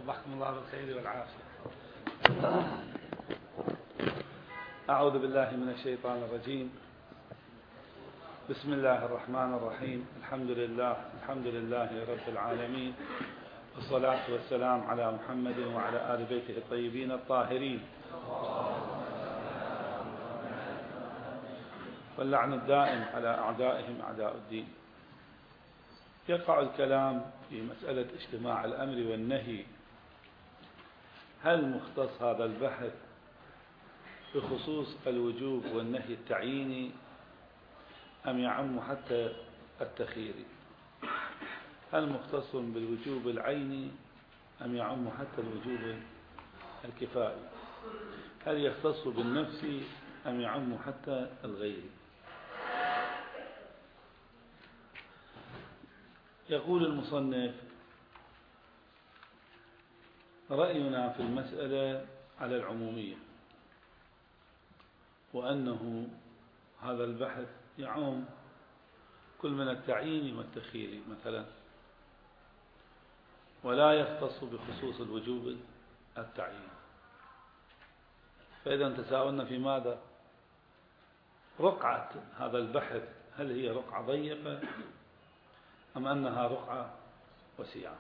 صبحكم الله بالخير والعافية. أعوذ بالله من الشيطان الرجيم. بسم الله الرحمن الرحيم. الحمد لله رب العالمين، والصلاة والسلام على محمد وعلى آل بيته الطيبين الطاهرين، واللعن الدائم على أعدائهم أعداء الدين. يقع الكلام في مسألة اجتماع الأمر والنهي. هل مختص هذا البحث بخصوص الوجوب والنهي التعييني أم يعم حتى التخييري؟ هل مختص بالوجوب العيني أم يعم حتى الوجوب الكفائي؟ هل يختص بالنفس أم يعم حتى الغير؟ يقول المصنف: رأينا في المسألة على العمومية، وأنه هذا البحث يعم كل من التعيين والتخيير مثلا، ولا يختص بخصوص الوجوب التعيين. فإذا تساءلنا في ماذا؟ رقعة هذا البحث، هل هي رقعة ضيقة أم أنها رقعة وسيعة؟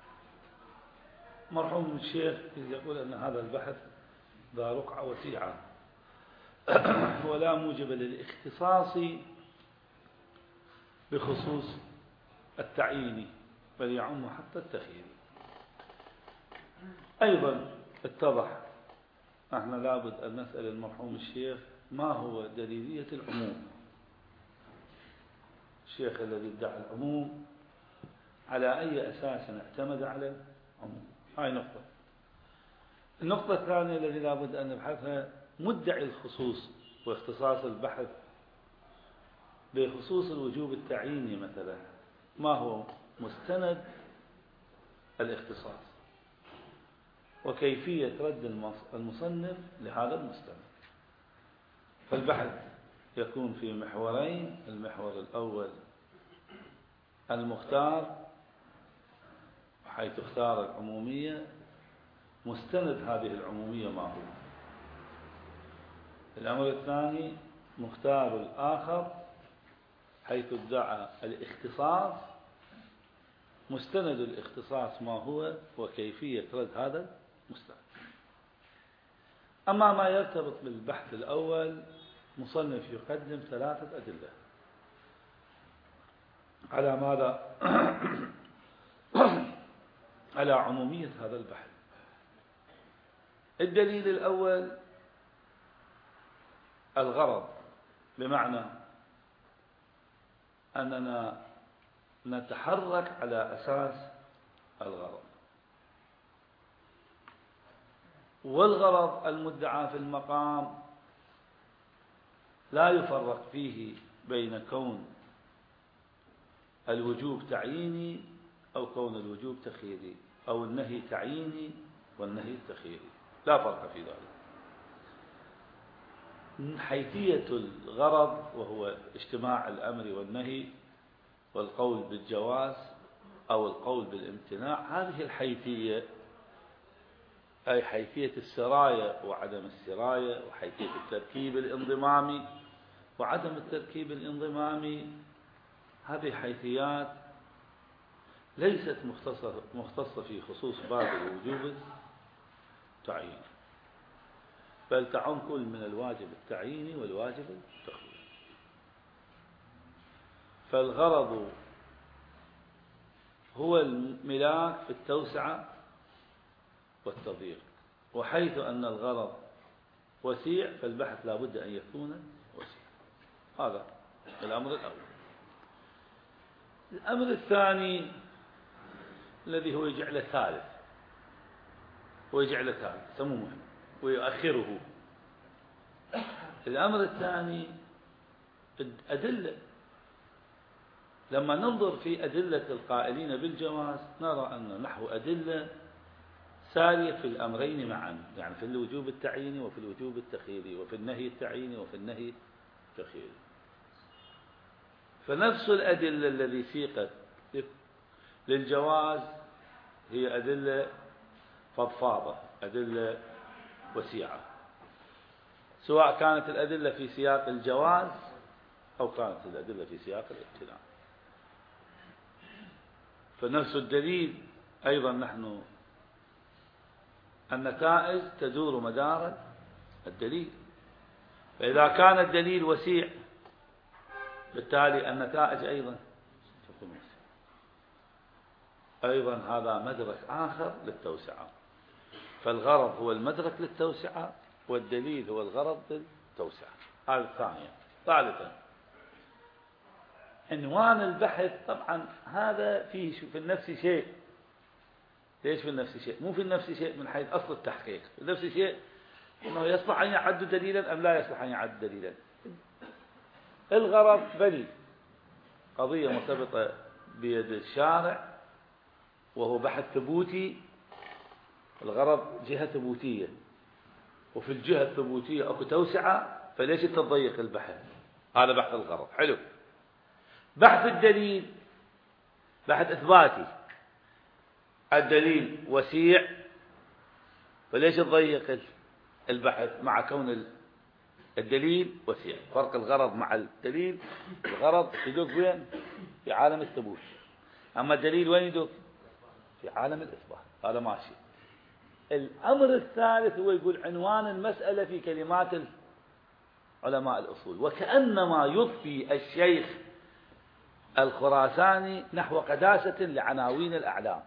مرحوم الشيخ يقول أن هذا البحث ذا رقعة وسيعة، ولا موجب للاختصاص بخصوص التعيين، بل يعم حتى التخيير. أيضا اتضح، احنا لابد أن نسأل المرحوم الشيخ ما هو دليلية العموم. الشيخ الذي ادعى العموم على أي أساس اعتمد على العموم؟ هاي نقطة. النقطة الثانية التي لابد أن نبحثها: مدعي الخصوص واختصاص البحث بخصوص الوجوب التعييني مثلا، ما هو مستند الاختصاص وكيفية رد المصنف لهذا المستند؟ فالبحث يكون في محورين: المحور الأول المختار، حيث اختار العمومية، مستند هذه العمومية ما هو. الأمر الثاني مختار الآخر، حيث ادعى الاختصاص، مستند الاختصاص ما هو وكيفية رد هذا المستند. أما ما يرتبط بالبحث الأول، مصنف يقدم 3 أدلة على ماذا؟ على عمومية هذا البحث. الدليل الأول الغرض، بمعنى أننا نتحرك على أساس الغرض، والغرض المدعى في المقام لا يفرق فيه بين كون الوجوب تعييني أو كون الوجوب تخييري، أو النهي تعييني والنهي التخييري، لا فرق في ذلك. حيثية الغرض وهو اجتماع الأمر والنهي والقول بالجواز أو القول بالامتناع، هذه الحيثية أي حيثية السراية وعدم السراية، وحيثية التركيب الانضمامي وعدم التركيب الانضمامي، هذه حيثيات ليست مختصة في خصوص باب الوجوب التعييني، بل تعم كل من الواجب التعييني والواجب التخييري. فالغرض هو الملاك في التوسعة والتضييق، وحيث أن الغرض وسيع فالبحث لا بد أن يكون وسيع. هذا الأمر الأول. الأمر الثاني الذي هو يجعله ثالث، سموه مهم ويؤخره. الأمر الثاني الأدلة. لما ننظر في أدلة القائلين بالجواز نرى أن نحو أدلة سارية في الأمرين معا، يعني في الوجوب التعييني وفي الوجوب التخييري، وفي النهي التعييني وفي النهي التخييري. فنفس الأدلة الذي سيقت للجواز هي أدلة فضفاضة، أدلة وسيعة، سواء كانت الأدلة في سياق الجواز أو كانت الأدلة في سياق الامتناع. فنفس الدليل أيضا نحن النتائج تدور مدار الدليل، فإذا كان الدليل وسيع بالتالي النتائج أيضا تكون وسيعة. أيضا هذا مدرك آخر للتوسعة، فالغرض هو المدرك للتوسعة والدليل هو الغرض للتوسعة. هذا الثانية. ثالثا عنوان البحث، طبعا هذا فيه في النفس شيء. ليش في النفس شيء؟ مو في النفس شيء من حيث أصل التحقيق، في النفس شيء أنه يصلح أن يعد دليلا أم لا يصلح أن يعد دليلا. الغرض بلي قضية مرتبطة بيد الشارع وهو بحث ثبوتي، الغرض جهة ثبوتية، وفي الجهة الثبوتية أكو توسعة، فليش تضيق البحث؟ هذا بحث الغرض. حلو. بحث الدليل بحث إثباتي، الدليل وسيع، فليش تضيق البحث مع كون الدليل وسيع؟ فرق الغرض مع الدليل، الغرض يدق وين؟ في عالم الثبوت، أما الدليل وين يدق؟ في عالم الإثبات. هذا ماشي. الأمر الثالث هو يقول عنوان المسألة في كلمات علماء الأصول، وكأنما يضفي الشيخ الخراساني نحو قداسة لعناوين الأعلام،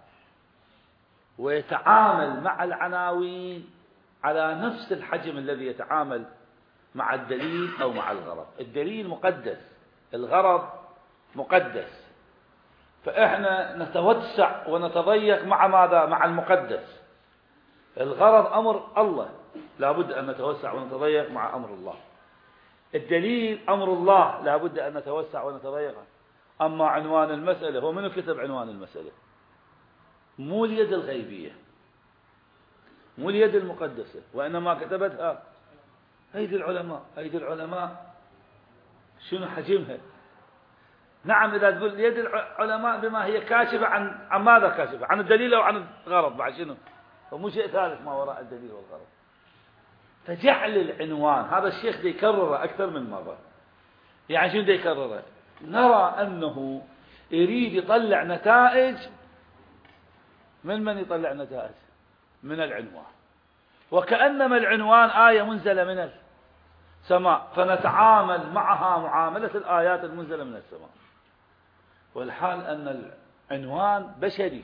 ويتعامل مع العناوين على نفس الحجم الذي يتعامل مع الدليل أو مع الغرض. الدليل مقدس، الغرض مقدس، فإحنا نتوسع ونتضيق مع ماذا؟ مع المقدس. الغرض أمر الله، لا بد أن نتوسع ونتضيق مع أمر الله. الدليل أمر الله، لا بد أن نتوسع ونتضيق. أما عنوان المسألة، هو من كتب عنوان المسألة؟ مو اليد الغيبية، مو اليد المقدسة، وإنما كتبتها أيدي العلماء. أيدي العلماء شنو حجمها؟ نعم، إذا تقول يد العلماء بما هي كاشفة عن ماذا كاشفة؟ عن الدليل أو عن الغرض؟ بعد شنو؟ ومو شيء ثالث ما وراء الدليل والغرض. فجعل العنوان هذا الشيخ دي يكرره أكثر من مرة. يعني شنو دي يكرره؟ نرى أنه يريد يطلع نتائج. من يطلع نتائج؟ من العنوان، وكأنما العنوان آية منزلة من السماء، فنتعامل معها معاملة الآيات المنزلة من السماء، والحال أن العنوان بشري،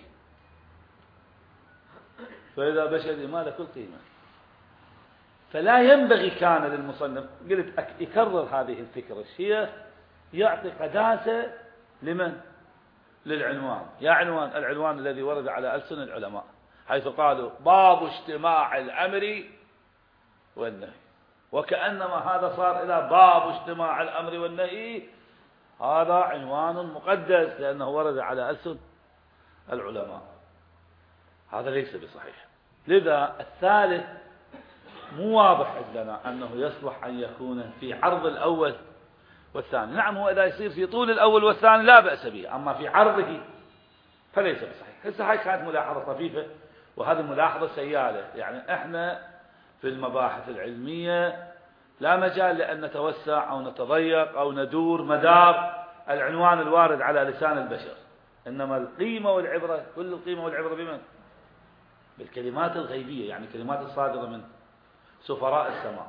فإذا بشري ما له كل قيمة. فلا ينبغي كان للمصنف، قلت يكرر هذه الفكرة الشيخ، يعطي قداسة لمن؟ للعنوان. يا عنوان، العنوان الذي ورد على ألسن العلماء حيث قالوا باب اجتماع الأمر والنهي، وكأنما هذا صار إلى باب اجتماع الأمر والنهي، هذا عنوان مقدس لأنه ورد على ألسن العلماء. هذا ليس بصحيح. لذا الثالث مو واضح عندنا أنه يصلح أن يكون في عرض الأول والثاني. نعم، هو إذا يصير في طول الأول والثاني لا بأس به، أما في عرضه فليس بصحيح. هسه هاي كانت ملاحظة طفيفة، وهذه ملاحظة سيالة. يعني احنا في المباحث العلمية لا مجال لأن نتوسع أو نتضيق أو ندور مدار العنوان الوارد على لسان البشر، إنما القيمة والعبرة، كل القيمة والعبرة بمن؟ بالكلمات الغيبية، يعني كلمات الصادرة من سفراء السماء.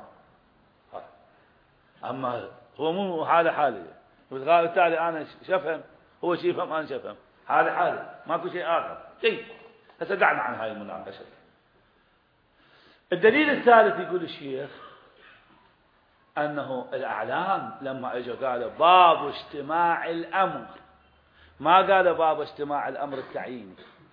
أما هو مو حالة بالتالي أنا شفهم، هو شيء يفهم أنا شفهم، حالة ماكو شيء آخر. جيد، هسه دعنا عن هاي المناقشة. الدليل الثالث يقول الشيخ أنه الأعلام لما اجوا قالوا باب اجتماع الأمر، ما قالوا باب اجتماع الأمر التعييني،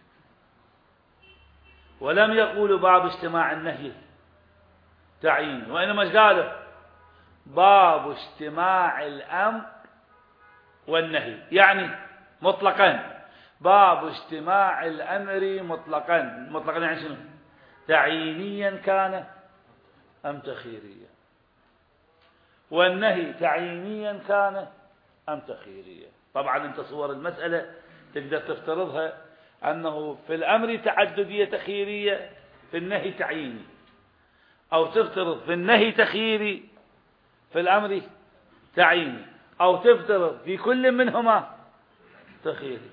ولم يقولوا باب اجتماع النهي تعييني، وإنما قالوا باب اجتماع الأمر والنهي، يعني مطلقا باب اجتماع الأمر مطلقا يعني شنو؟ تعيينيا كان أم تخييريا، والنهي تعيينيا كان أم تخييريا. طبعا انت صور المسألة تقدر تفترضها أنه في الأمر تعددية تخييرية، في النهي تعييني، أو تفترض في النهي تخييري، في الأمر تعييني، أو تفترض في كل منهما تخييري،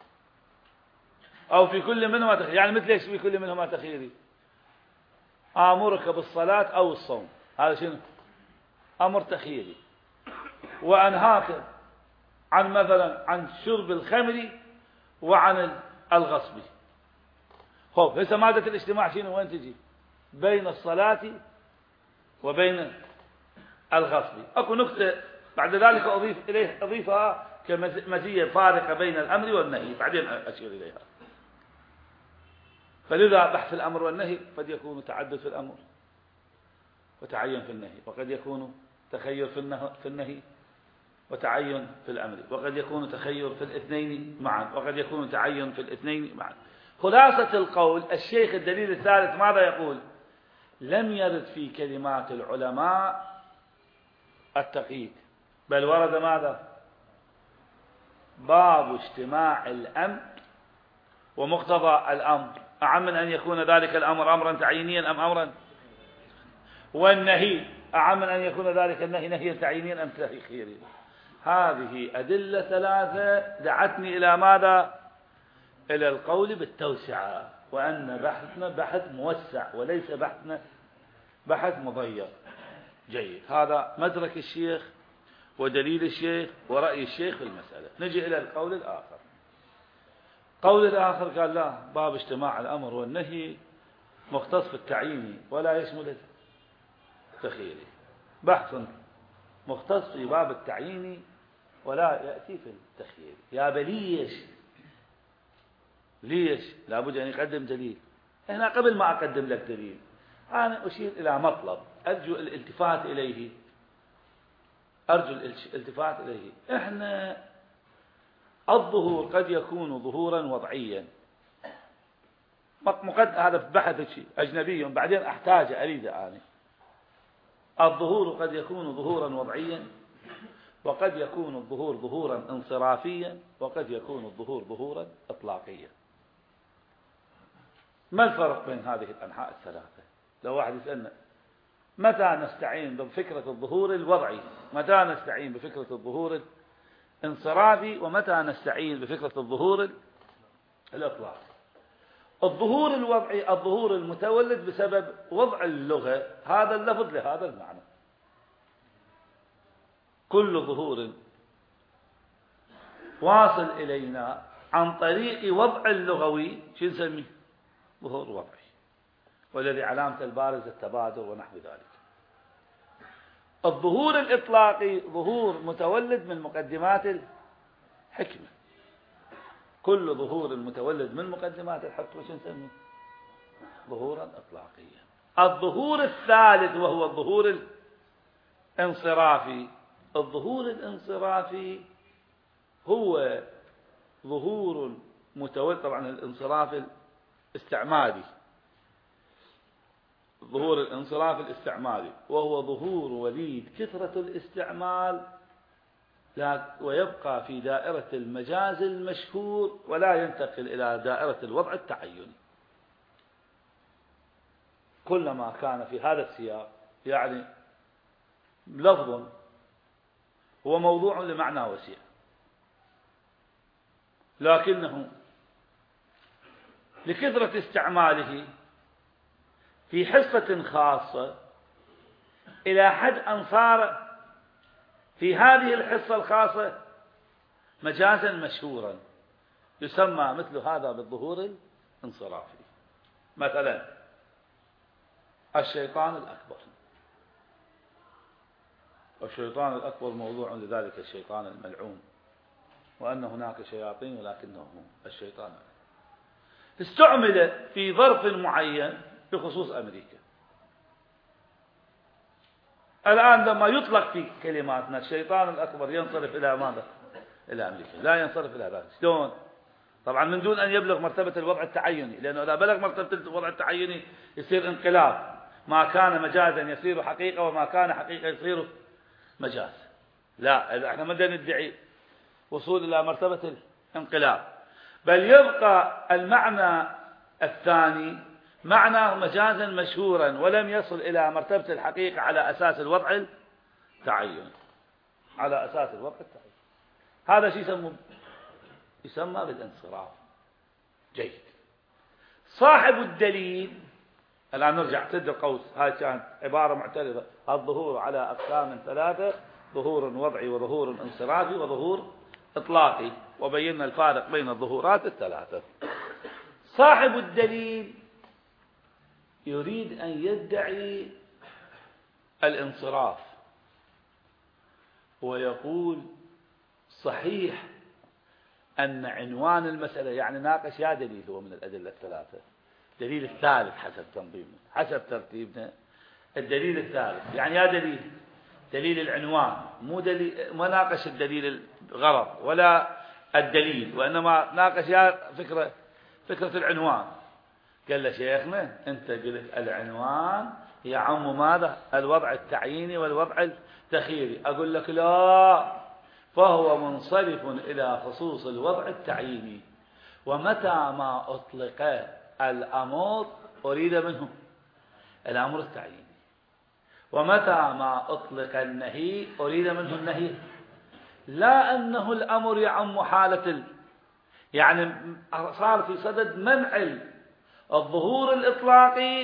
أو في كل منهما تخييري. يعني مثل إيش في كل منهما تخييري؟ آمرك بالصلاة أو الصوم، هذا شنو؟ أمر تخييري. وأنهاك عن مثلا عن شرب الخمر وعن الغصب. خب هسه مادة الاجتماع شنو وين تجي؟ بين الصلاة وبين الغصب. أكو نكتة بعد ذلك أضيفها كمزية فارقة بين الأمر والنهي، بعدين أشير إليها. فلذا بحث الأمر والنهي قد يكون تعدد في الأمر وتعين في النهي، وقد يكون تخير في النهي وتعين في الأمر، وقد يكون تخير في الاثنين معا، وقد يكون تعين في الاثنين معا. خلاصة القول الشيخ الدليل الثالث ماذا يقول؟ لم يرد في كلمات العلماء التقييد، بل ورد ماذا؟ باب اجتماع الأمر ومقتضى الأمر، أعم من أن يكون ذلك الأمر أمرا تعيينيا أم أمرا، والنهي أعم من أن يكون ذلك النهي نهيا تعيينيا أم تخييريا. هذه أدلة ثلاثة دعتني إلى ماذا؟ إلى القول بالتوسعة، وأن بحثنا بحث موسع وليس بحثنا بحث مضيق. جيد، هذا مدرك الشيخ ودليل الشيخ ورأي الشيخ في المسألة. نجي إلى القول الآخر. قول الآخر قال لا، باب اجتماع الأمر والنهي مختص في التعيين ولا يشمل التخييري. بحث مختص في باب التعيين ولا يأتي في التخيير. يا بليش ليش لابد أن يقدم دليل. هنا قبل ما أقدم لك دليل أنا أشير إلى مطلب أرجو الالتفات إليه. إحنا الظهور قد يكون ظهورا وضعيا، هذا في بحث أجنبي بعدين أريد أنا. الظهور قد يكون ظهورا وضعيا، وقد يكون الظهور ظهورا انصرافيا، وقد يكون الظهور ظهورا إطلاقيا. ما الفرق بين هذه الأنحاء الثلاثة؟ لو واحد يسألنا متى نستعين بفكرة الظهور الوضعي، متى نستعين بفكرة الظهور الانصرافي، ومتى نستعين بفكرة الظهور الإطلاقي. الظهور الوضعي الظهور المتولد بسبب وضع اللغة هذا اللفظ لهذا المعنى. كل ظهور واصل إلينا عن طريق وضع اللغوي شو نسميه؟ ظهور وضعي، والذي علامة البارز التبادر ونحو ذلك. الظهور الإطلاقي ظهور متولد من مقدمات الحكمة. كل ظهور متولد من مقدمات الحكمة شو نسميه؟ ظهورا إطلاقيا. الظهور الثالث وهو الظهور الانصرافي. الظهور الانصرافي هو ظهور متولد، طبعا الانصراف الاستعمالي، ظهور الانصراف الاستعمالي وهو ظهور وليد كثرة الاستعمال ويبقى في دائرة المجاز المشهور ولا ينتقل إلى دائرة الوضع التعيني. كلما كان في هذا السياق يعني لفظ هو موضوع لمعنى وسيع، لكنه لكثرة استعماله في حصة خاصة إلى حد أن صار في هذه الحصة الخاصة مجازا مشهورا، يسمى مثل هذا بالظهور الانصرافي. مثلا الشيطان الأكبر. والشيطان الأكبر موضوع لذلك الشيطان الملعون، وأن هناك شياطين ولكنه الشيطان استعمل في ظرف معين بخصوص أمريكا. الآن لما يطلق في كلماتنا الشيطان الأكبر ينصرف إلى ماذا؟ إلى أمريكا، لا ينصرف إلى ذلك. شلون؟ طبعا من دون أن يبلغ مرتبة الوضع التعيني، لأنه إذا بلغ مرتبة الوضع التعيني يصير انقلاب، ما كان مجازا يصير حقيقة، وما كان حقيقة يصير مجاز. لا، إذا احنا ما ندعي وصول إلى مرتبة الانقلاب، بل يبقى المعنى الثاني معناه مجازا مشهورا ولم يصل إلى مرتبة الحقيقة على أساس الوضع التعين، على أساس الوضع التعين. هذا شيء يسمى بالانصراف. جيد. صاحب الدليل، الآن نرجع سد القوس، هاي كانت عبارة معترضة. الظهور على أقسام ثلاثة: ظهور وضعي وظهور انصرافي وظهور إطلاقي، وبينا الفارق بين الظهورات الثلاثة. صاحب الدليل يريد أن يدعي الانصراف ويقول صحيح أن عنوان المسألة، يعني ناقش يا دليل هو من الأدلة الثلاثة، دليل الثالث حسب تنظيمنا حسب ترتيبنا، الدليل الثالث يعني يا دليل العنوان، مو دليل، ما ناقش الدليل الغرض ولا الدليل، وإنما ناقش يا فكرة العنوان. قال له شيخنا أنت قلت العنوان يعم ماذا؟ الوضع التعييني والوضع التخييري. أقول لك لا، فهو منصرف إلى خصوص الوضع التعييني، ومتى ما أطلق الأمر أريد منه الأمر التعييني، ومتى ما أطلق النهي أريد منه النهي. لا أنه الأمر يعم حالة يعني صار في صدد منع الظهور الإطلاقي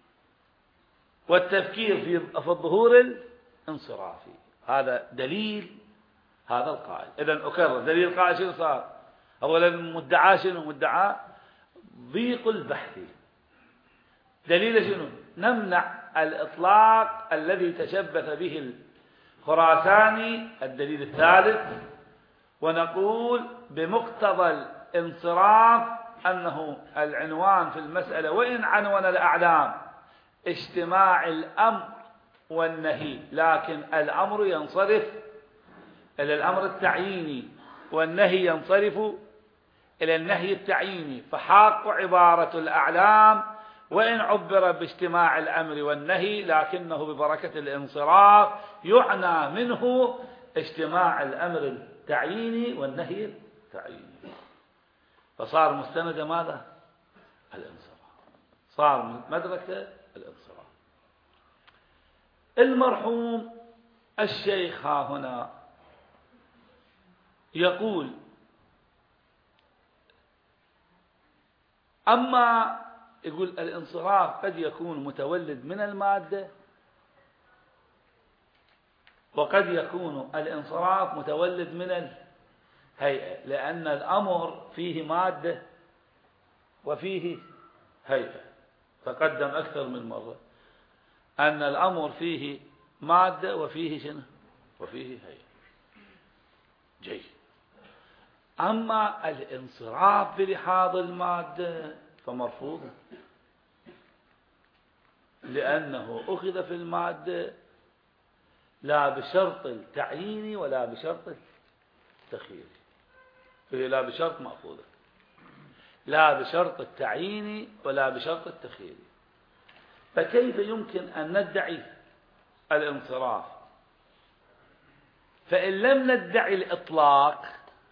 والتفكير في الظهور الانصرافي. هذا دليل هذا القائل. إذن أكرر، دليل القائل شنو صار؟ أولا مدعى شنو؟ مدعى ضيق البحث. دليل شنو؟ نمنع الإطلاق الذي تشبث به الخراساني، الدليل الثالث، ونقول بمقتضى الانصراف أنه العنوان في المسألة وإن عنون الأعلام اجتماع الأمر والنهي، لكن الأمر ينصرف إلى الأمر التعييني والنهي ينصرف إلى النهي التعييني، فحاق عبارة الأعلام وإن عبر باجتماع الأمر والنهي، لكنه ببركة الانصراف يعنى منه اجتماع الأمر التعييني والنهي التعييني، فصار مستند ماذا؟ الانصراف، صار مدركة الانصراف. المرحوم الشيخ ها هنا يقول أما يقول الانصراف قد يكون متولد من المادة، وقد يكون الانصراف متولد من الهيئة، لأن الأمر فيه مادة وفيه هيئة. تقدم أكثر من مرة أن الأمر فيه مادة وفيه شنو؟ وفيه هيئة. جيد. أما الانصراف بلحاظ المادة فمرفوض، لأنه أخذ في المادة لا بشرط التعيين ولا بشرط التخيير، لا بشرط مأخوذة، لا بشرط التعيين ولا بشرط التخيير، فكيف يمكن أن ندعي الانصراف؟ فإن لم ندعي الإطلاق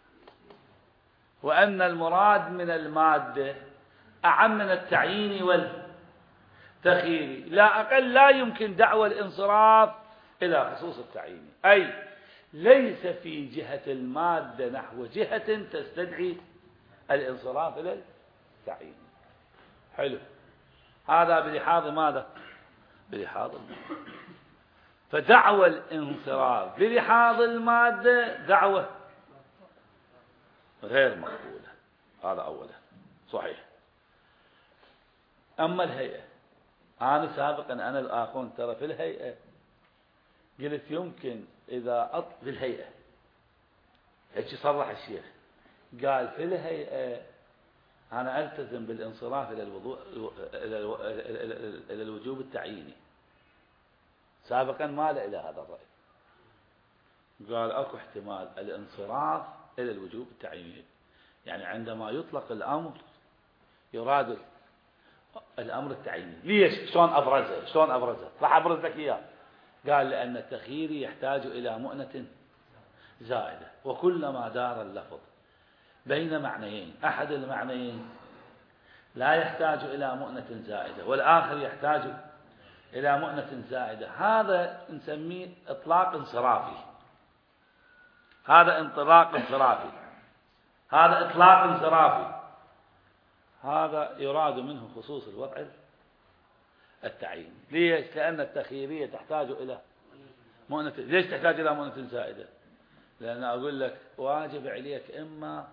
وأن المراد من المادة أعم من التعيين والتخيير، لا أقل لا يمكن دعوى الانصراف إلى خصوص التعيين، أي ليس في جهة المادة نحو جهة تستدعي الانصراف إلى التعيين. حلو، هذا بلحاظ ماذا؟ بلحاظ المادة. فدعوى الانصراف بلحاظ المادة دعوة غير مقبولة، هذا أولا صحيح. أما الهيئة، أنا سابقا أنا الآخرون ترى في الهيئة قلت يمكن إذا في الهيئة هيك صرح الشيخ، قال في الهيئة أنا ألتزم بالانصراف إلى الوجوب التعييني. سابقا مال إلى هذا الرأي، قال أكو احتمال الانصراف إلى الوجوب التعييني، يعني عندما يطلق الأمر يراد الأمر التعييني. ليش؟ شلون أبرزه؟ راح أبرز لك إياه. قال لأن التخيير يحتاج إلى مؤنة زائدة، وكلما دار اللفظ بين معنيين، أحد المعنيين لا يحتاج إلى مؤنة زائدة، والآخر يحتاج إلى مؤنة زائدة. هذا نسميه إطلاق انصرافي، هذا انطلاق انصرافي، هذا إطلاق انصرافي. هذا يراد منه خصوص الوضع التعييني. ليش؟ لأن التخييرية تحتاج إلى مؤنة. ليش تحتاج إلى مؤنة زائدة؟ لأن أقول لك واجب عليك إما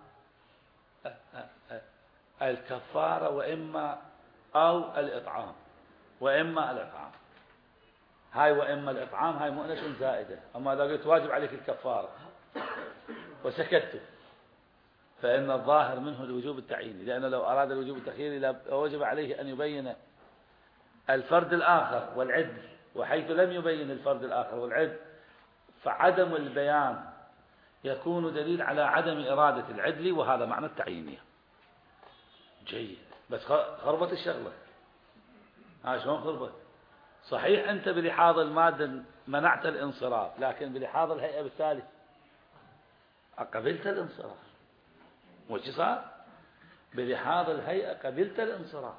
الكفارة وإما أو الإطعام، وإما الإطعام. هاي وإما الإطعام هاي مؤنة زائدة. أما إذا قلت واجب عليك الكفارة وسكت فإن الظاهر منه الوجوب التعييني، لأنه لو أراد الوجوب التخييري وجب عليه أن يبين الفرد الآخر والعدل، وحيث لم يبين الفرد الآخر والعدل فعدم البيان يكون دليل على عدم إرادة العدل، وهذا معنى التعيينية. جيد، بس خربت الشغلة. شلون خربت؟ صحيح أنت بلحاظ المادة منعت الانصراف، لكن بلحاظ الهيئة بالتالي قبلت الانصراف. وش صار؟ بلحاظ الهيئة قبلت الانصراف.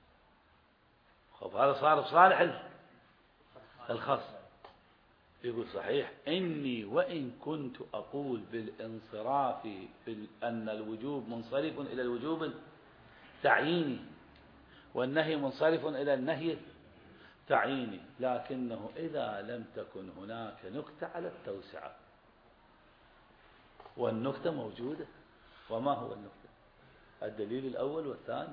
خب هذا صار بصالح الخاص. يقول صحيح إني وإن كنت أقول بالانصراف أن الوجوب منصرف إلى الوجوب التعييني والنهي منصرف إلى النهي التعييني، لكنه إذا لم تكن هناك نكتة على التوسعة، والنكتة موجودة. وما هو النكتة؟ الدليل الأول والثاني.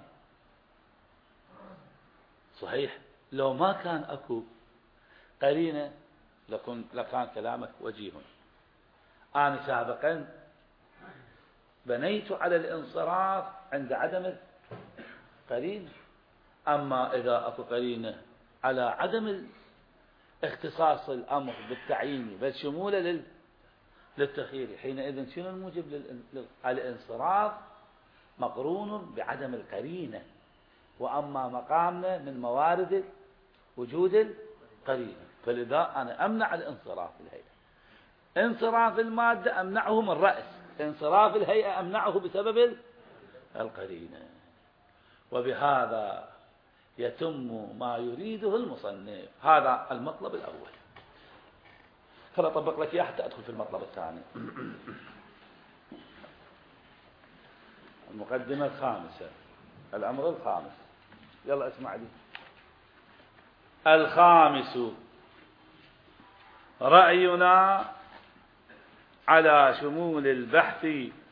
صحيح لو ما كان أكو قرينة لكان كلامك وجيه. أنا سابقا بنيت على الانصراف عند عدم القرينة، أما إذا أكو قرينة على عدم اختصاص الأمر بالتعيين بل شموله للتخيير، حينئذ شنو الموجب الانصراف مقرون بعدم القرينة. وأما مقامنا من موارد وجود القرينة، فلذا أنا أمنع الانصراف في الهيئة. انصراف المادة أمنعه من رأس، انصراف الهيئة أمنعه بسبب القرينة. وبهذا يتم ما يريده المصنف. هذا المطلب الأول. خل أطبق لك إياه حتى أدخل في المطلب الثاني. المقدمة الخامسة، الأمر الخامس. يلا اسمع لي. الخامس رأينا على شمول البحث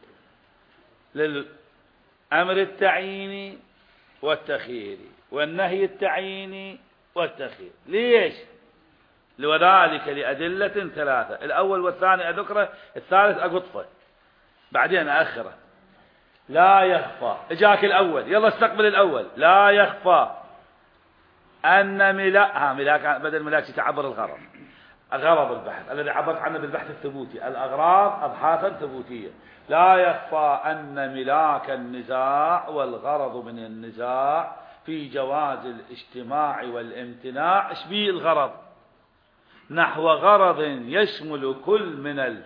للأمر التعييني والتخييري والنهي التعييني والتخيير. ليش؟ وذلك لأدلة ثلاثة. الأول والثاني أذكره، الثالث أقطفه بعدين أأخره. لا يخفى، اجاك الأول، يلا استقبل الأول. لا يخفى أن ملاك بدل ملاك تعبر الغرض، غرض البحث الذي عبرت عنه بالبحث الثبوتي، الأغراض أبحاثا ثبوتية. لا يخفى أن ملاك النزاع والغرض من النزاع في جواز الاجتماع والامتناع. ايش بيه الغرض؟ نحو غرض يشمل كل من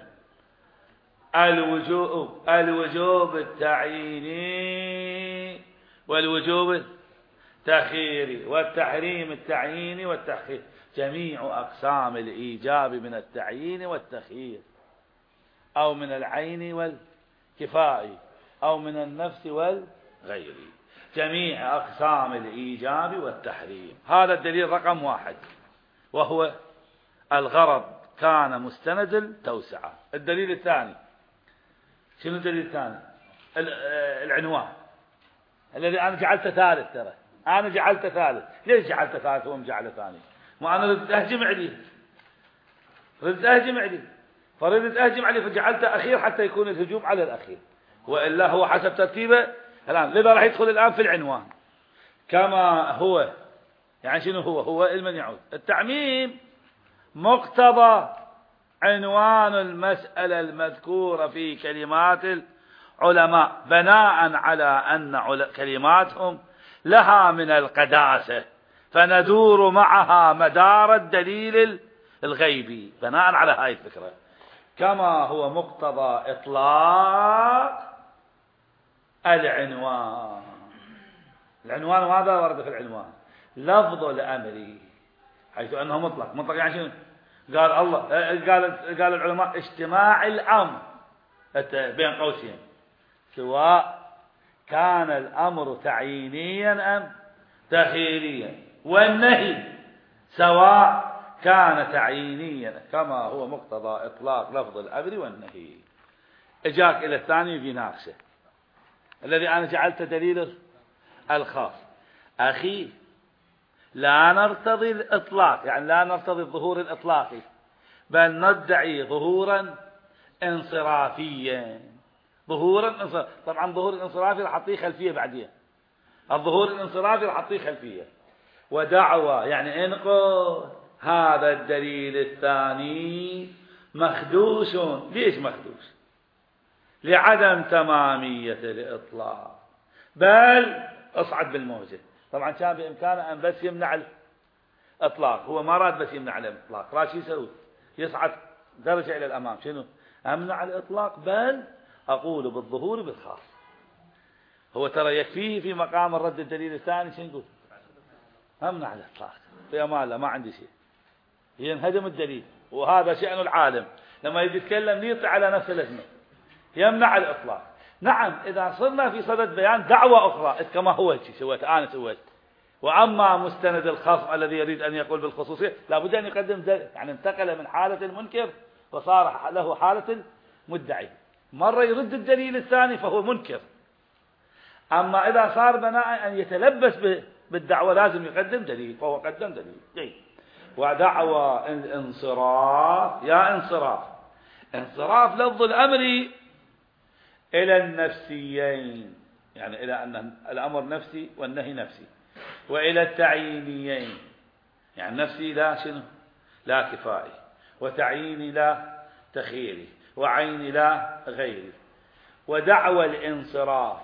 الوجوب التعييني والوجوب التخييري والتحريم التعييني والتخيير، جميع أقسام الإيجاب من التعيين والتخيير، أو من العين والكفاء، أو من النفس والغير، جميع أقسام الإيجاب والتحريم. هذا الدليل رقم 1، وهو الغرض كان مستند التوسعة. الدليل الثاني، شنو الدليل الثاني؟ العنوان الذي أنا جعلته ثالث. ترى أنا جعلته ثالث. ليش جعلته ثالث وهم جعله ثاني؟ ما أنا ردت أهجم عليه، فردت أهجم عليه فجعلته أخير حتى يكون الهجوم على الأخير، وإلا هو حسب ترتيبه الآن. لذا راح يدخل الآن في العنوان كما هو. يعني شنو هو المن يعود التعميم مقتضى عنوان المسألة المذكورة في كلمات العلماء، بناء على أن كلماتهم لها من القداسة، فندور معها مدار الدليل الغيبي بناء على هاي الفكرة، كما هو مقتضى إطلاق العنوان. العنوان ماذا ورد في العنوان؟ لفظ الأمر، حيث أنه مطلق يعني شنو؟ قال الله، قال العلماء اجتماع الأمر بين قوسين، سواء كان الأمر تعيينيا أم تخييريا، والنهي سواء كان تعيينيا كما هو مقتضى إطلاق لفظ الأمر والنهي. اجاك إلى الثاني في ناقشه الذي أنا جعلت دليل الخاص. أخي لا نرتضي الإطلاق، يعني لا نرتضي الظهور الإطلاقي، بل ندعي ظهورا انصرافيا. طبعا ظهور الانصرافي راح أعطيه خلفية بعدين. الظهور الانصرافي راح أعطيه خلفية. ودعوة يعني انقل هذا الدليل الثاني مخدوش. ليش مخدوش؟ لعدم تمامية الإطلاق، بل اصعد بالموجة. طبعا كان بإمكانه أن بس يمنع الإطلاق، هو ما راد بس يمنع الإطلاق، راد شو يسوي؟ يصعد درجة إلى الأمام. شنو؟ أمنع الإطلاق بل أقول بالظهور بالخاص. هو ترى يكفيه في مقام الرد الدليل الثاني شنو يقول؟ أمنع الإطلاق في أمان الله، ما عندي شيء، ينهدم الدليل. وهذا شأن العالم لما يجي يتكلم ليطلع على نفس الاسم، يمنع الإطلاق. نعم إذا صرنا في صدد بيان دعوة أخرى كما هو سويت أنا سويت، وأما مستند الخصم الذي يريد أن يقول بالخصوصية لابد أن يقدم دليل، يعني انتقل من حالة المنكر وصار له حالة المدعي. مرة يرد الدليل الثاني فهو منكر. أما إذا صار بناء أن يتلبس بالدعوة لازم يقدم دليل، فهو قدم دليل. ودعوى الانصراف، يا انصراف لفظ الأمر إلى النفسيين، يعني إلى أن الأمر نفسي والنهي نفسي، وإلى التعيينيين، يعني نفسي لا شنو؟ لا كفائي، وتعييني لا تخييري، وعيني لا غيري. ودعوى الانصراف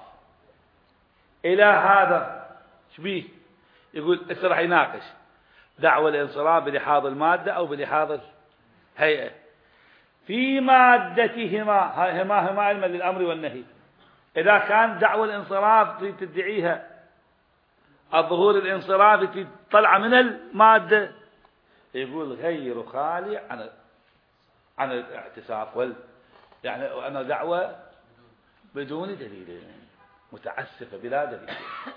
إلى هذا شبيه؟ يقول راح يناقش دعوى الانصراف بلحاظ المادة أو بلحاظ الهيئة. في مادتهما هما علما للأمر والنهي. إذا كان دعوى الانصراف تدعيها الظهور الانصرافي طلع من المادة، يقول غير خالي عن الاعتساف يعني أنا دعوة بدون دليل، متعسفة بلا دليل.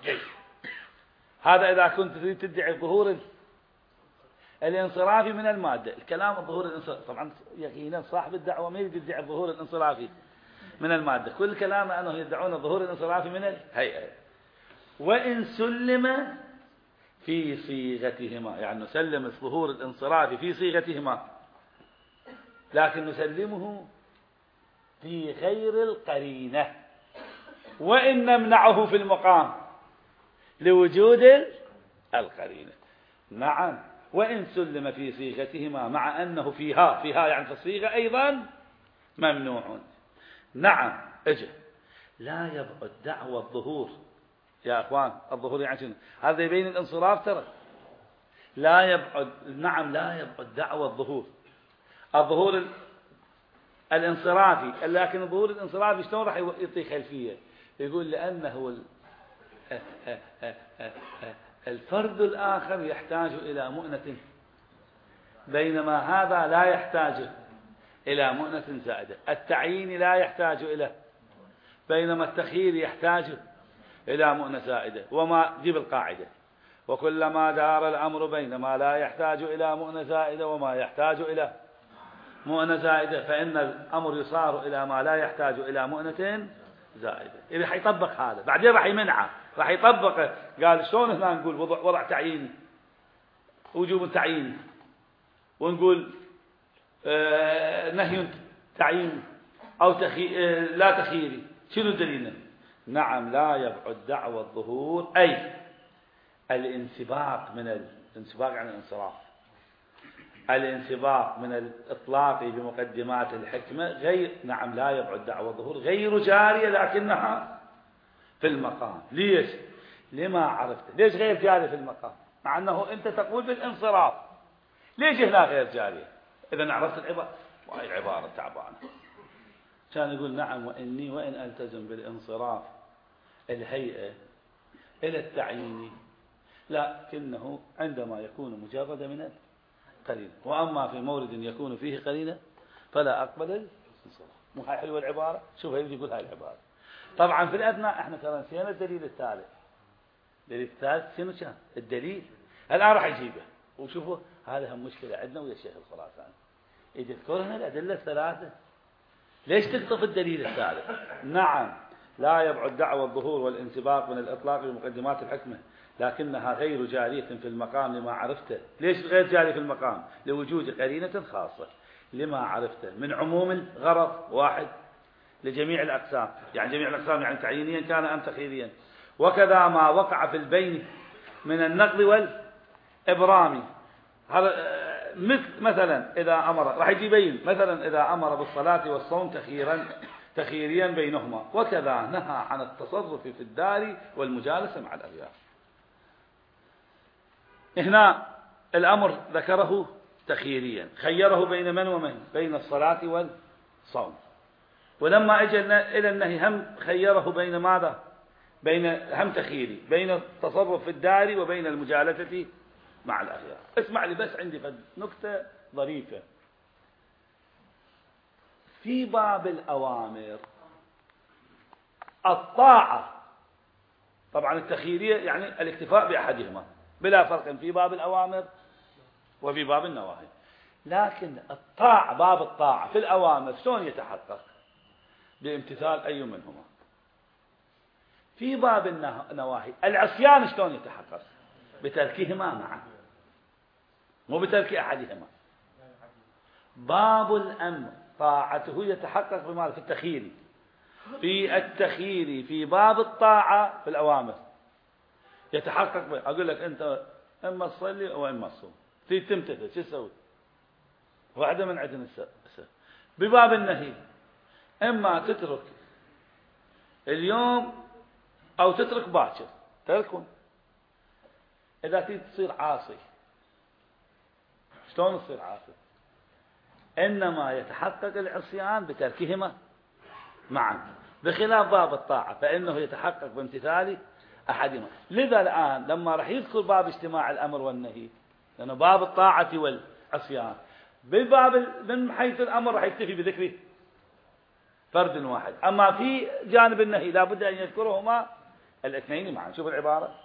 هذا إذا كنت تريد تدعي الظهور الانصرافي من المادة. الكلام الظهور الانصرافي طبعا يقينا صاحب الدعوة ما يريد يدعي الظهور الانصرافي من المادة، كل كلام أنه يدعون الظهور الانصرافي من الهيئة. وإن سلم في صيغتهما، يعني نسلم الظهور الانصرافي في صيغتهما، لكن نسلمه في غير القرينة، وإن نمنعه في المقام لوجود القرينة. نعم، وإن سلم في صيغتهما مع أنه فيها يعني في الصيغة أيضا ممنوع. نعم اجل لا يبعد دعوى الظهور يا أخوان، الظهور يعني شنو؟ هذا يبين الانصراف ترى. لا يبعد، نعم لا يبعد دعوى الظهور الانصرافي، لكن الظهور الانصرافي شلون راح يعطي خلفية؟ يقول لأنه الفرد الآخر يحتاج إلى مؤنة، بينما هذا لا يحتاج إلى مؤنة زائدة. التعيين لا يحتاج إلى، بينما التخيير يحتاج إلى مؤنة زائدة. وما جيب القاعدة: وكلما دار الأمر بين ما لا يحتاج إلى مؤنة زائدة وما يحتاج إلى مؤنة زائدة فإن الأمر يصار إلى ما لا يحتاج إلى مؤنة زائدة. إذا حيطبق هذا بعدين راح يمنعه، راح يطبقه. قال شلون هنا نقول وضع تعييني، وجوب تعييني، ونقول نهي تعييني أو لا تخييري، شنو دليلنا؟ نعم لا يبعد دعوى الظهور أي الانسباق من الانسباق عن الانصراف، الانسباق من الإطلاق بمقدمات الحكمة غير، نعم لا يبعد دعوى الظهور غير جارية لكنها في المقام. ليش؟ لما عرفت ليش غير جارية في المقام مع أنه أنت تقول بالانصراف؟ ليش هنا غير جارية؟ إذا عرفت العبارة، وهي العبارة تعبانة. كان يقول نعم وإن ألتزم بالانصراف الهيئة إلى التعيين، لكنه عندما يكون مجرد من القرينة. وأما في مورد يكون فيه قرينة فلا أقبل الصلاة. مو هاي حلوة العبارة؟ شوف هي يقول هاي العبارة. طبعا في الأثناء احنا ترى نسينا الدليل الثالث. الدليل الثالث شنو كان؟ الدليل الآن راح يجيبه. وشوفوا هذا هم مشكلة عندنا ويا الشيخ الخراساني، يذكر هنا الأدلة الثلاثة، ليش تقطف الدليل الثالث؟ نعم لا يبعد دعوى الظهور والانسباق من الإطلاق بمقدمات الحكمة، لكنها غير جارية في المقام لما عرفته. ليش غير جارية في المقام؟ لوجود قرينة خاصة لما عرفته من عموم الغرض واحد لجميع الأقسام، يعني جميع الأقسام يعني تعيينيا كان أم تخييريا. وكذا ما وقع في البين من النقض والإبرام. مثلا إذا أمر راح يجيبين مثلا إذا أمر بالصلاة والصوم تخييريا بينهما، وكذا نهى عن التصرف في الدار والمجالسة مع الأغيار. هنا الأمر ذكره تخييريا، خيره بين من ومن؟ بين الصلاة والصوم. ولما اجى إلى النهي هم خيره بين ماذا؟ بين هم تخييري بين التصرف في الدار وبين المجالسة مع الأغيار. اسمع لي بس، عندي نكتة ظريفة في باب الأوامر. الطاعة طبعا التخييرية يعني الاكتفاء بأحدهما بلا فرق في باب الأوامر وفي باب النواهي، لكن الطاعة باب الطاعة في الأوامر شلون يتحقق؟ بامتثال أي منهما. في باب النواهي العصيان شلون يتحقق؟ بتركهما معا مو بترك أحدهما. باب الأمر طاعته يتحقق بماذا؟ في التخيير. في التخيير في باب الطاعة في الأوامر يتحقق أقول لك أنت إما تصلي أو إما تصوم، تمتثل شو تسوي؟ واحدة من عندنا بباب النهي إما تترك اليوم أو تترك باكر، تركون. إذا تصير عاصي شلون تصير عاصي؟ إنما يتحقق العصيان بتركهما معا، بخلاف باب الطاعة فإنه يتحقق بامتثال أحدهما. لذا الآن لما راح يذكر باب اجتماع الأمر والنهي، لأنه باب الطاعة والعصيان بباب من حيث الأمر راح يكتفي بذكره فرد واحد، أما في جانب النهي لابد أن يذكرهما الاثنين معا. شوف العبارة: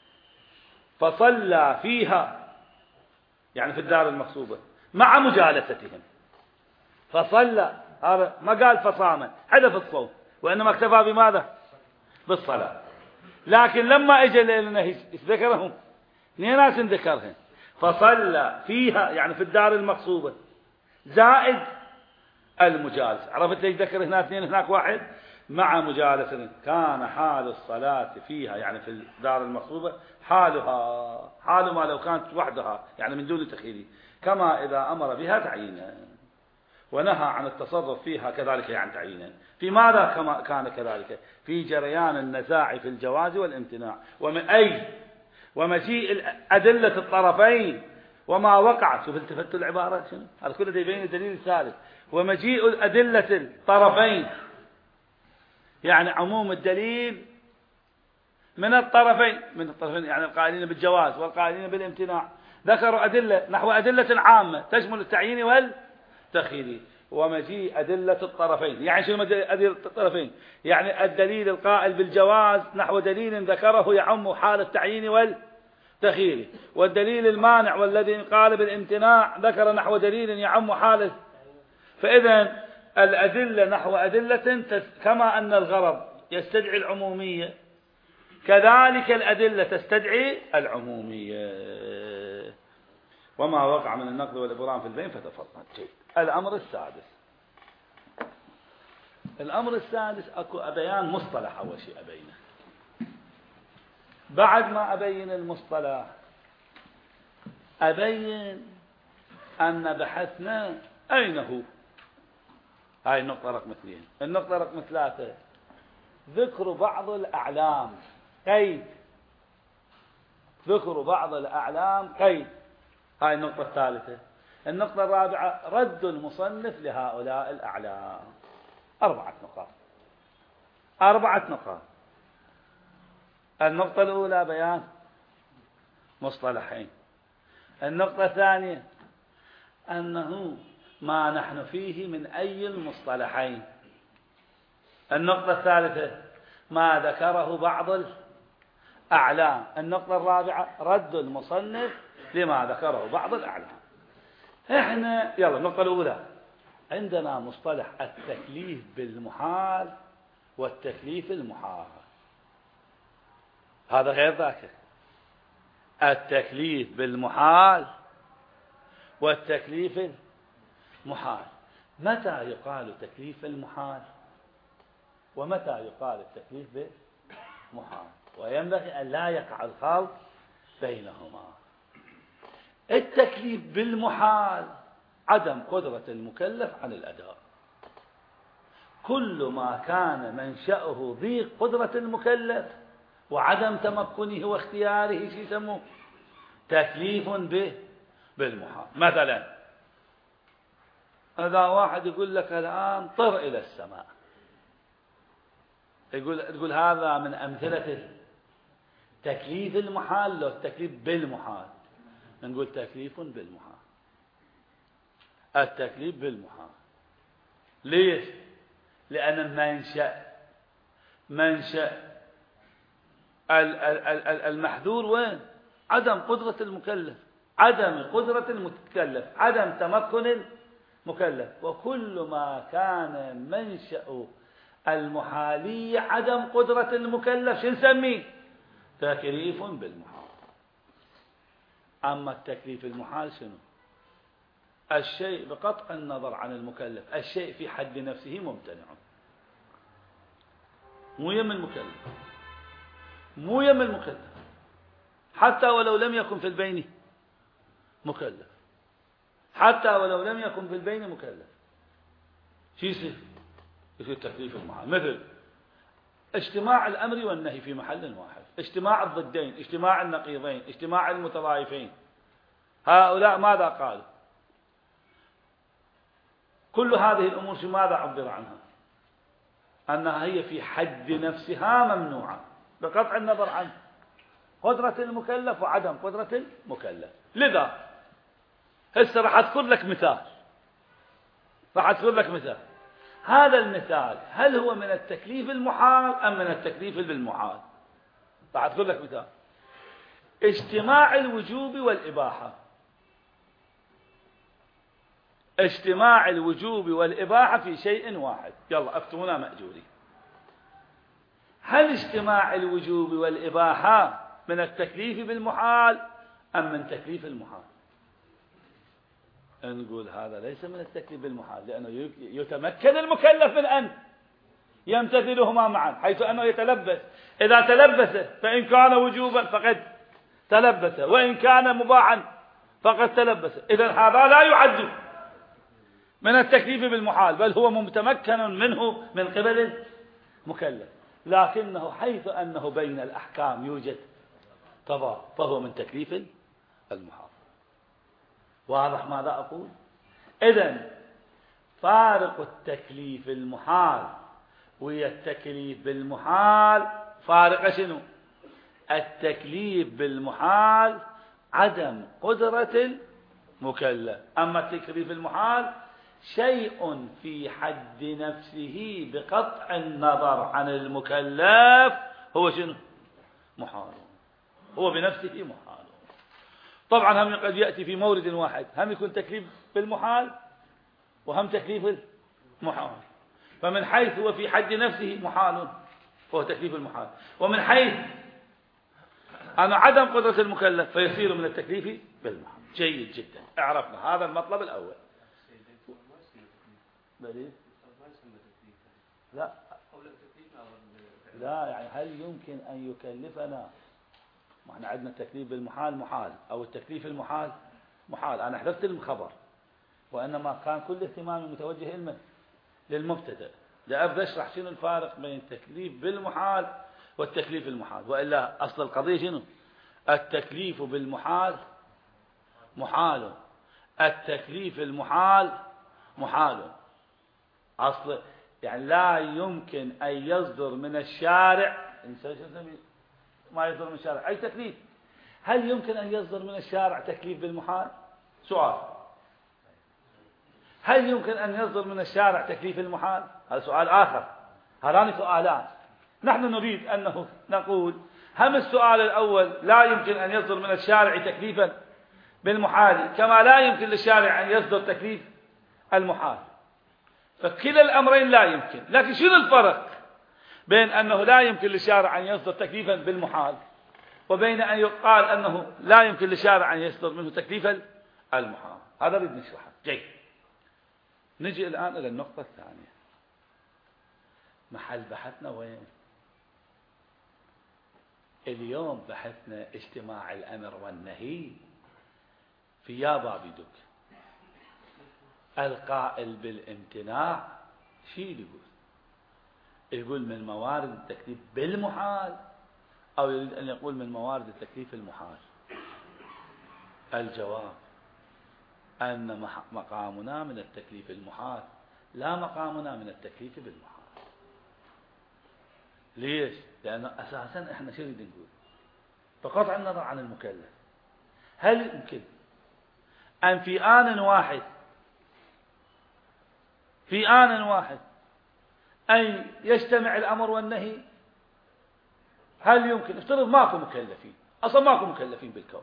فصلى فيها يعني في الدار المغصوبة مع مجالستهم. فصلى هذا ما قال فصاما حذف الصوم، وإنما اكتفى بماذا؟ بالصلاة. لكن لما اجى النهي ذكرهم ناس ذكرهم فصلى فيها يعني في الدار المغصوبة زائد المجالسة. عرفت ليش ذكر هنا اثنين هناك واحد؟ مع مجالسة. كان حال الصلاة فيها يعني في الدار المغصوبة حالها حال ما لو كانت وحدها يعني من دون تخيير، كما إذا أمر بها تعيينا ونهى عن التصرف فيها كذلك يعني تعيينا. في ماذا كما كان كذلك؟ في جريان النزاع في الجواز والامتناع ومجيء أدلة الطرفين وما وقع. شوف التفت العبارة شنو؟ هذا كله يبين الدليل الثالث. ومجيء أدلة الطرفين يعني عموم الدليل من الطرفين يعني القائلين بالجواز والقائلين بالامتناع ذكروا أدلة نحو أدلة عامة تشمل التعيين والتخيير. ومجيء أدلة الطرفين يعني شنو أدلة الطرفين؟ يعني الدليل القائل بالجواز نحو دليل ذكره يعم حال التعيين والتخيير، والدليل المانع والذي قال بالامتناع ذكر نحو دليل يعم حال. فإذا الأدلة نحو أدلة كما أن الغرض يستدعي العمومية كذلك الأدلة تستدعي العمومية. وما وقع من النقد والإبرام في البين فتفضل. الأمر السادس أكو بيان مصطلح. أول شيء أبينه بعد ما أبين المصطلح أبين أن بحثنا أين هو. هاي النقطة رقم 2. النقطة رقم 3 ذكر بعض الأعلام قيد. ذكر بعض الأعلام قيد. هاي النقطة الثالثة. النقطة الرابعة رد المصنف لهؤلاء الأعلام. 4 نقاط. النقطة الأولى بيان مصطلحين. النقطة الثانية أنه ما نحن فيه من أي المصطلحين. النقطة الثالثة ما ذكره بعض الأعلام. النقطة الرابعة رد المصنف لما ذكره بعض الأعلام. احنا يلا النقطة الأولى، عندنا مصطلح التكليف بالمحال والتكليف المحال. هذا غير ذاك. التكليف بالمحال والتكليف المحال. متى يقال تكليف المحال ومتى يقال التكليف بالمحال؟ وينبغي أن لا يقع الخلط بينهما. التكليف بالمحال عدم قدرة المكلف على الأداء. كل ما كان منشأه ضيق قدرة المكلف وعدم تمكنه واختياره شو يسموه؟ تكليف بالمحال. مثلا هذا واحد يقول لك الآن طر إلى السماء، تقول هذا من أمثلة تكليف المحال لو التكليف بالمحال. نقول تكليف بالمحال. التكليف بالمحال. ليش؟ لأن منشأ المحذور وين؟ عدم قدرة المكلف، عدم قدرة المكلف، عدم تمكن المكلف. وكل ما كان منشأ المحالية عدم قدرة المكلف شو نسميه؟ تكليف بالمحال. أما التكليف المحال شنو؟ الشيء بقطع النظر عن المكلف، الشيء في حد نفسه ممتنع، مو يم المكلف، مو يم المكلف، حتى ولو لم يكن في البين مكلف، حتى ولو لم يكن في البين مكلف. شو يصير التكليف المحال؟ مثل اجتماع الأمر والنهي في محل واحد، اجتماع الضدين، اجتماع النقيضين، اجتماع المتضايفين. هؤلاء ماذا قالوا؟ كل هذه الأمور ماذا عبر عنها؟ أنها هي في حد نفسها ممنوعة بقطع النظر عن قدرة المكلف وعدم قدرة المكلف. لذا هسه راح أذكر لك مثال. هذا المثال هل هو من التكليف المحال أم من التكليف بالمحال؟ راح أذكر لك مثال. اجتماع الوجوب والإباحة. اجتماع الوجوب والإباحة في شيء واحد. يلا أفتونا مأجورين. هل اجتماع الوجوب والإباحة من التكليف بالمحال أم من تكليف المحال؟ نقول هذا ليس من التكليف بالمحال، لأنه يتمكن المكلف من أن يمتثلهما معا، حيث أنه يتلبس. إذا تلبس فإن كان وجوبا فقد تلبس، وإن كان مباحا فقد تلبس. إذن هذا لا يعد من التكليف بالمحال، بل هو متمكن منه من قبل المكلف، لكنه حيث أنه بين الأحكام يوجد تضاد فهو من تكليف المحال. واضح ماذا أقول؟ إذن فارق التكليف المحال ويا التكليف بالمحال فارق شنو؟ التكليف بالمحال عدم قدرة المكلف، أما التكليف المحال شيء في حد نفسه بقطع النظر عن المكلف هو شنو؟ محال، هو بنفسه محال. طبعا هم قد يأتي في مورد واحد، هم يكون تكليف بالمحال وهم تكليف المحال. فمن حيث هو في حد نفسه محال فهو تكليف المحال، ومن حيث أن عدم قدرة المكلف فيصير من التكليف بالمحال. جيد جدا، اعرفنا هذا المطلب الأول. لا يعني هل يمكن أن يكلفنا؟ ما احنا عندنا التكليف بالمحال محال، أو التكليف المحال محال. أنا حذفت الخبر، وإنما كان كل اهتمامي متوجه للمبتدأ، لأبدأ أشرح شنو الفارق بين التكليف بالمحال والتكليف المحال. وإلا أصل القضية شنو؟ التكليف بالمحال محال، التكليف المحال محال. أصل يعني لا يمكن أن يصدر من الشارع ما يصدر من الشارع أي تكليف. هل يمكن أن يصدر من الشارع تكليف بالمحال؟ سؤال. هل يمكن أن يصدر من الشارع تكليف المحال؟ هذا سؤال آخر. هذان سؤالان. نحن نريد أنه نقول هم السؤال الأول لا يمكن أن يصدر من الشارع تكليفا بالمحال كما لا يمكن للشارع أن يصدر تكليف المحال، فكلا الأمرين لا يمكن. لكن شنو الفرق بين أنه لا يمكن للشارع أن يصدر تكليفا بالمحال وبين أن يقال أنه لا يمكن للشارع أن يصدر منه تكليفا المحال؟ هذا نريد نشرحه. جيد. نجي الآن إلى النقطة الثانية. محل بحثنا وين؟ اليوم بحثنا اجتماع الأمر والنهي في يا بابي دوك. القائل بالامتناع شيء يقول من موارد التكليف بالمحال أو يريد أن يقول من موارد التكليف المحال؟ الجواب أن مقامنا من التكليف المحال لا مقامنا من التكليف بالمحال. ليش؟ لأنه أساسا إحنا شو نريد نقول؟ بقطع النظر عن المكلف، هل يمكن أن في آن واحد أن يجتمع الأمر والنهي؟ هل يمكن؟ افترض ماكو مكلفين، أصلا ماكو مكلفين بالكون،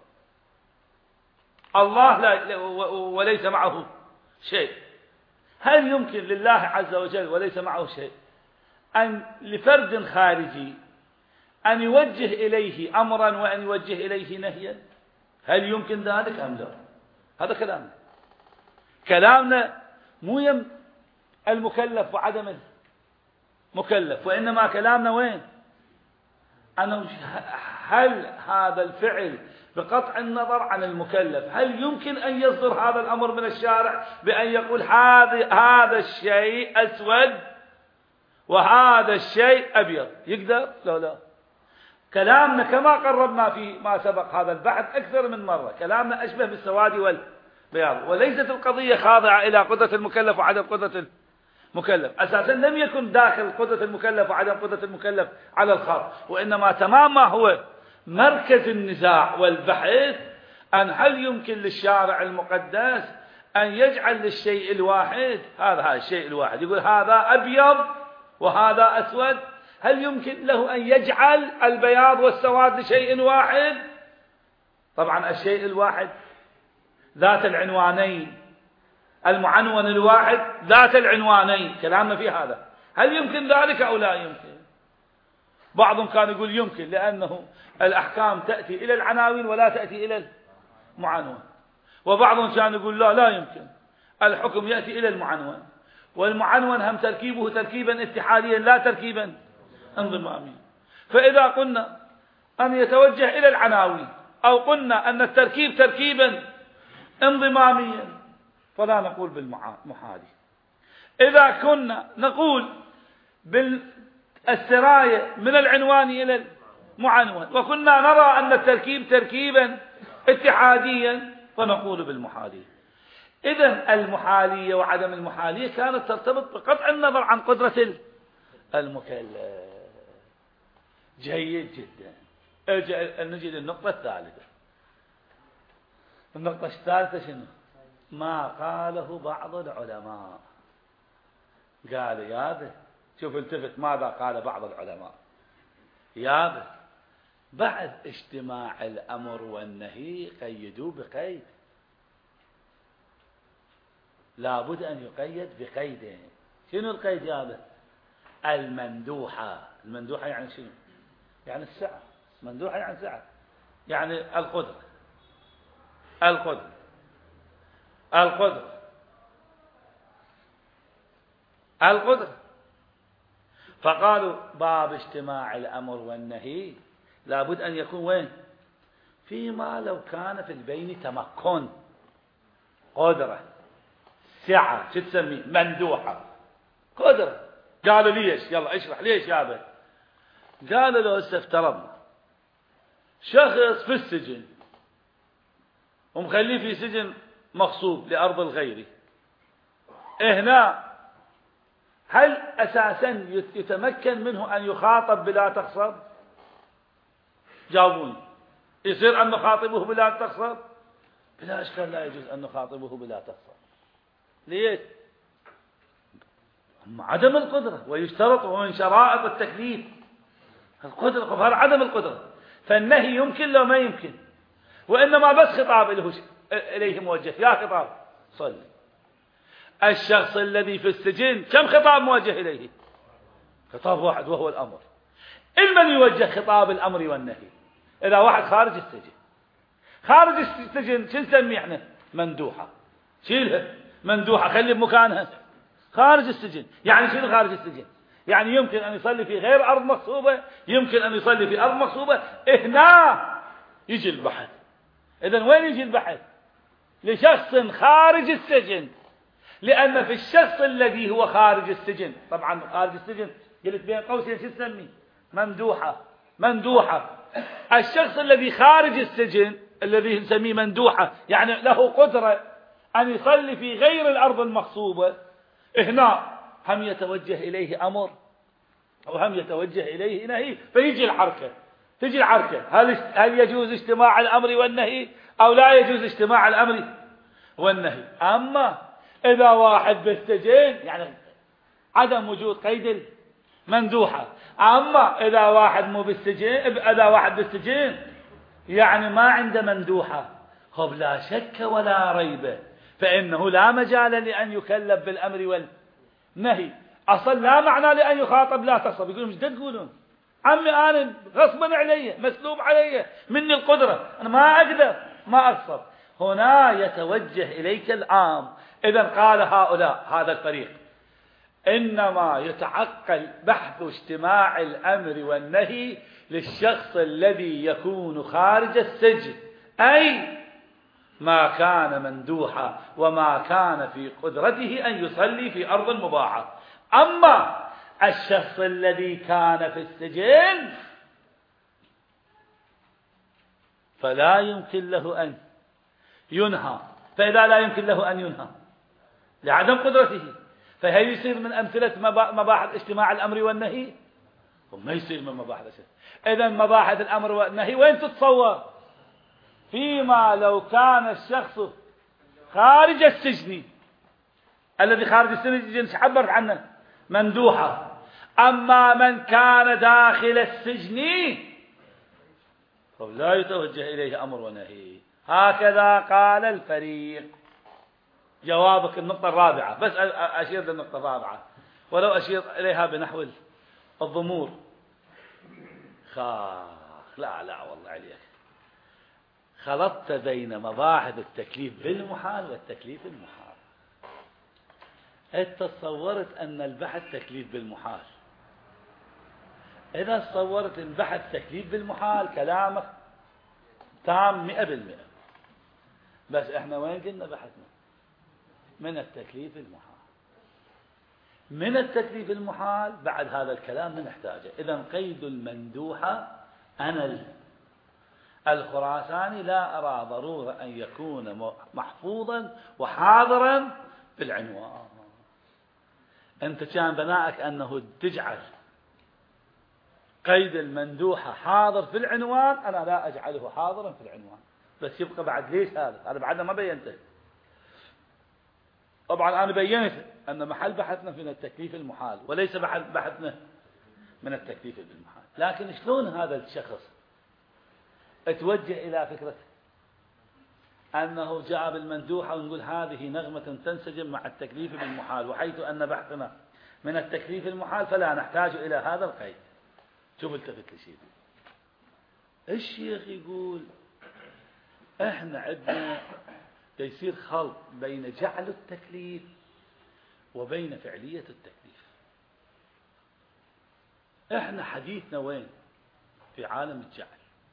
الله لا وليس معه شيء. هل يمكن لله عز وجل وليس معه شيء أن لفرد خارجي أن يوجه إليه أمرا وأن يوجه إليه نهيا؟ هل يمكن ذلك أم لا؟ هذا كلامنا مو المكلف وعدم المكلف، وإنما كلامنا وين؟ أنه هل هذا الفعل بقطع النظر عن المكلف هل يمكن أن يصدر هذا الأمر من الشارع بأن يقول هذا الشيء أسود وهذا الشيء أبيض؟ يقدر؟ لا. كلامنا كما قربنا في ما سبق هذا البحث أكثر من مرة، كلامنا أشبه بالسواد والبياض، وليست القضية خاضعة إلى قدرة المكلف وعدم قدرة المكلف. أساسا لم يكن داخل قدرة المكلف وعدم قدرة المكلف على الخط، وإنما تمام ما هو مركز النزاع والبحث أن هل يمكن للشارع المقدس أن يجعل للشيء الواحد هذا الشيء الواحد، يقول هذا أبيض وهذا أسود، هل يمكن له أن يجعل البياض والسواد لشيء واحد؟ طبعا الشيء الواحد ذات العنوانين، المعنون الواحد ذات العنوانين، كلامنا في هذا. هل يمكن ذلك أو لا يمكن؟ بعضهم كان يقول يمكن، لأنه الأحكام تأتي إلى العناوين ولا تأتي إلى المعنون، وبعضهم كان يقول لا يمكن، الحكم يأتي إلى المعنون، والمعنون هم تركيبه تركيبا اتحاديا لا تركيبا انضماميا. فإذا قلنا أن يتوجه إلى العناوين أو قلنا أن التركيب تركيبا انضماميا فلا نقول بالمحالي. إذا كنا نقول بالسراية من العنوان إلى المعنون وكنا نرى أن التركيب تركيبا اتحاديا فنقول بالمحالي. إذن المحالية وعدم المحالية كانت ترتبط بقطع النظر عن قدرة المكلف. جيد جدا. نجي للنقطة الثالثة. النقطة الثالثة شنو؟ ما قاله بعض العلماء. قال يابا شوف التفت ماذا قال بعض العلماء. يابا بعد اجتماع الأمر والنهي قيدوا بقيد، لابد أن يقيد بقيدين. شنو القيد يابا؟ المندوحة. المندوحة يعني شنو؟ يعني السعة. مندوحة يعني سعة، يعني القدرة. فقالوا باب اجتماع الأمر والنهي لابد أن يكون وين؟ فيما لو كان في البين تمكن، قدرة، سعة، شو تسميه؟ مندوحة، قدرة. قالوا ليش؟ يلا اشرح ليش يا ابا. قالوا له افترضنا شخص في السجن ومخليه في سجن مغصوب لأرض الغير، هنا هل أساسا يتمكن منه أن يخاطب بلا تخصب؟ جاوبوني. يصير أن نخاطبه بلا تغصب؟ بلا أشكال لا يجوز أن نخاطبه بلا تغصب. ليش؟ عدم القدرة، ويشترط من شرائط التكليف القدرة، فهذا عدم القدرة. فالنهي يمكن لو ما يمكن، وإنما بس خطاب إليه موجه. يا خطاب صلي. الشخص الذي في السجن كم خطاب موجه إليه؟ خطاب واحد وهو الأمر. من يوجه خطاب الأمر والنهي؟ إذا واحد خارج السجن، خارج السجن شو نسميه احنا؟ مندوحة. شيلها مندوحة، خلي بمكانها. خارج السجن يعني شنو خارج السجن؟ يعني يمكن أن يصلي في غير أرض مغصوبة، يمكن أن يصلي في أرض مغصوبة. هنا يجي البحث. إذن وين يجي البحث؟ لشخص خارج السجن. لأن في الشخص الذي هو خارج السجن، طبعا خارج السجن قلت بين قوسين شو نسميه؟ مندوحة. مندوحة. الشخص الذي خارج السجن الذي نسميه مندوحة يعني له قدرة أن يصلي في غير الأرض المغصوبة. هنا هم يتوجه إليه أمر أو هم يتوجه إليه نهي، فيجي الحركة. تجي الحركة. هل يجوز اجتماع الأمر والنهي أو لا يجوز اجتماع الأمر والنهي؟ أما إذا واحد بالسجن يعني عدم وجود قيد المندوحة. أما إذا واحد مو بالسجن، إذا واحد بالسجن يعني ما عنده مندوحة، خب لا شك ولا ريب فإنه لا مجال لأن يكلف بالأمر والنهي. أصلا لا معنى لأن يخاطب لا تصب. يقولون مش تقولون عمي أنا غصبا علي، مسلوب علي مني القدرة، أنا ما أقدر ما أغصب. هنا يتوجه إليك العام. إذن قال هؤلاء هذا الفريق إنما يتعقل بحث اجتماع الأمر والنهي للشخص الذي يكون خارج السجن، أي ما كان مندوحا وما كان في قدرته أن يصلي في أرض مباحة. أما الشخص الذي كان في السجن فلا يمكن له أن ينهى. فإذا لا يمكن له أن ينهى لعدم قدرته، فهل يصير من أمثلة مباحث اجتماع الأمر والنهي؟ وما يصير من مباحث الشيء. إذن مباحث الأمر والنهي وين تتصور؟ فيما لو كان الشخص خارج السجن. الذي خارج السجن عبرت عنه مندوحة. أما من كان داخل السجن فلا يتوجه إليه أمر ونهي. هكذا قال الفريق. جوابك النقطة الرابعة، بس أشير للنقطة الرابعة ولو أشير إليها بنحو الضمور. لا والله عليك، خلطت بين مباحث التكليف بالمحال والتكليف المحال. أنت تصورت أن البحث تكليف بالمحال. إذا تصورت البحث تكليف بالمحال كلامك تام 100%. بس إحنا وين قلنا بحثنا؟ من التكليف المحال. من التكليف المحال بعد هذا الكلام نحتاجه. إذن قيد المندوحة أنا الخراساني لا أرى ضرورة أن يكون محفوظا وحاضرا في العنوان. أنت كان بناءك أنه تجعل قيد المندوحة حاضر في العنوان، أنا لا أجعله حاضرا في العنوان. بس يبقى بعد ليش هذا بعدنا ما بينته. طبعا أنا بينت أن محل بحثنا من التكليف المحال وليس محل بحثنا من التكليف بالمحال. لكن شلون هذا الشخص اتوجه إلى فكرة أنه جاء بالمندوحة ونقول هذه نغمة تنسجم مع التكليف بالمحال، وحيث أن بحثنا من التكليف المحال فلا نحتاج إلى هذا القيد. شوف التفت لشيء الشيخ يقول احنا عندنا يصير خلط بين جعل التكليف وبين فعلية التكليف. احنا حديثنا وين؟ في عالم الجعل.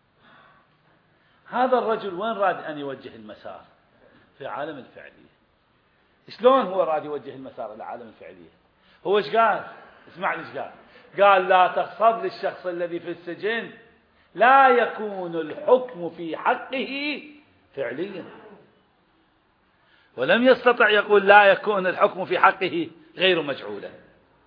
هذا الرجل وين راد أن يوجه المسار؟ في عالم الفعلية. شلون هو راد يوجه المسار إلى عالم الفعلية؟ هو ايش قال؟ اسمعني ايش قال. قال لا تغصب للشخص الذي في السجن لا يكون الحكم في حقه فعليا. ولم يستطع يقول لا يكون الحكم في حقه غير مجعولا.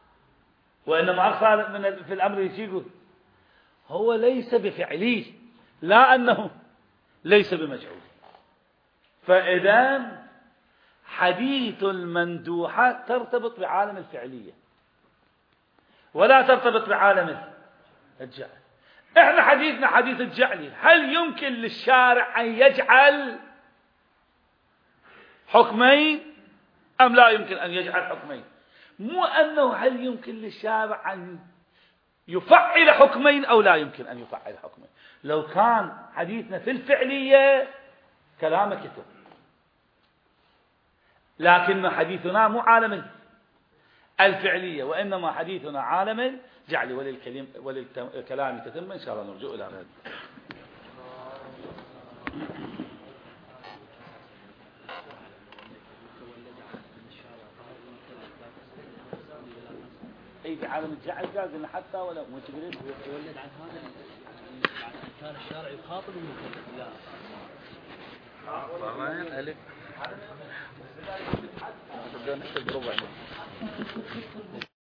وإنما أخذ في الأمر يقول هو ليس بفعلي لا أنه ليس بمجعول. فإذا حديث المندوحة ترتبط بعالم الفعلية ولا ترتبط بعالم الجعل. احنا حديثنا حديث الجعلي، هل يمكن للشارع أن يجعل حكمين أم لا يمكن أن يجعل حكمين؟ مو أنه هل يمكن للشارع أن يفعل حكمين أو لا يمكن أن يفعل حكمين. لو كان حديثنا في الفعلية كلام كتب، لكن حديثنا مو عالم الفعلية وإنما حديثنا عالم الجعل. وللكلام تتم إن شاء الله نرجع إلى هذا. أي في عالم الجعل قال حتى ولو مو تقولين يولد عن هذا كان الشارع يخاطب المكلف. لا طبعا ألف بدنا نكتب ربع